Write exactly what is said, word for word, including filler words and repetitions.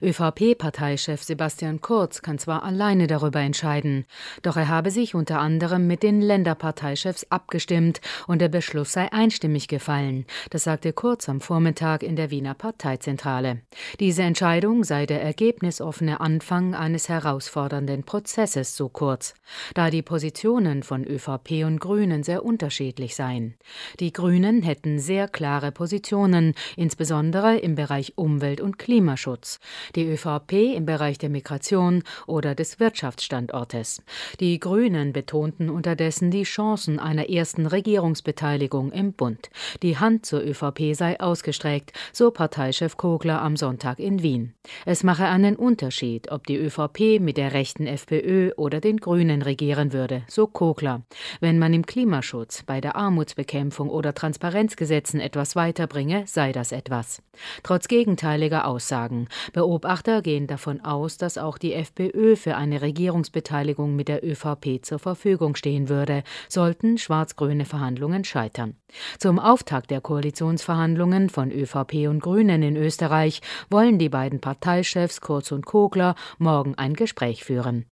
ÖVP-Parteichef Sebastian Kurz kann zwar alleine darüber entscheiden, doch er habe sich unter anderem mit den Länderparteichefs abgestimmt und der Beschluss sei einstimmig gefallen. Das sagte Kurz am Vormittag in der Wiener Parteizentrale. Diese Entscheidung sei der ergebnisoffene Anfang eines herausfordernden Prozesses, so Kurz, da die Positionen von ÖVP und Grünen sehr unterschiedlich seien. Die Grünen hätten sehr klare Positionen, insbesondere im Bereich Umwelt- und Klimaschutz. Die ÖVP im Bereich der Migration oder des Wirtschaftsstandortes. Die Grünen betonten unterdessen die Chancen einer ersten Regierungsbeteiligung im Bund. Die Hand zur ÖVP sei ausgestreckt, so Parteichef Kogler am Sonntag in Wien. Es mache einen Unterschied, ob die ÖVP mit der rechten FPÖ oder den Grünen regieren würde, so Kogler. Wenn man im Klimaschutz, bei der Armutsbekämpfung oder Transparenzgesetzen etwas weiterbringe, sei das etwas. Trotz gegenteiliger Aussagen. Beobachter gehen davon aus, dass auch die FPÖ für eine Regierungsbeteiligung mit der ÖVP zur Verfügung stehen würde, sollten schwarz-grüne Verhandlungen scheitern. Zum Auftakt der Koalitionsverhandlungen von ÖVP und Grünen in Österreich wollen die beiden Parteichefs Kurz und Kogler morgen ein Gespräch führen.